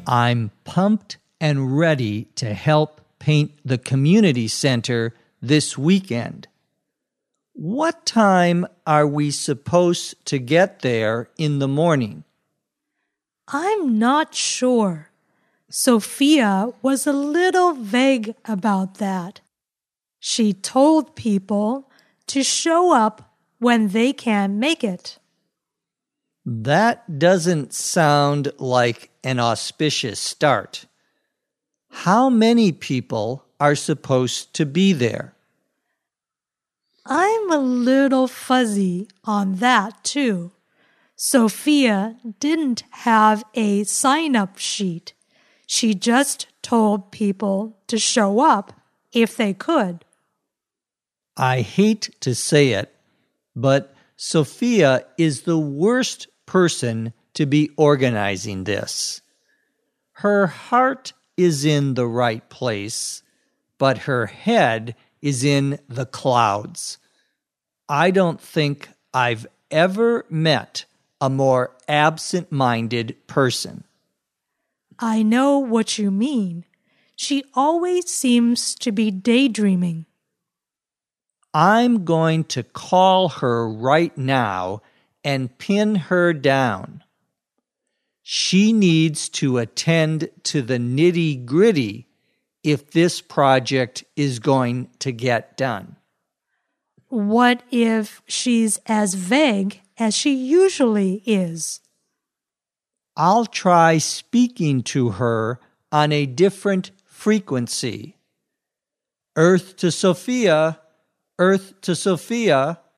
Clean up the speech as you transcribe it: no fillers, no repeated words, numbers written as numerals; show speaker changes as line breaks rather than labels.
I'm pumped and ready to help paint the community center this weekend. What time are we supposed to get there in the morning?
I'm not sure. Sophia was a little vague about that. She told people to show up when they can make it.
That doesn't sound like an auspicious start. How many people are supposed to be there?
I'm a little fuzzy on that too. Sophia didn't have a sign-up sheet. She just told people to show up if they could.
I hate to say it, but Sophia is the worst person to be organizing this. Her heart is in the right place, but her head is in the clouds. I don't think I've ever met a more absent-minded person.
I know what you mean. She always seems to be daydreaming.
I'm going to call her right now and pin her down. She needs to attend to the nitty-gritty if this project is going to get done.
What if she's as vague as she usually is?
I'll try speaking to her on a different frequency. Earth to Sophia, Earth to Sophia.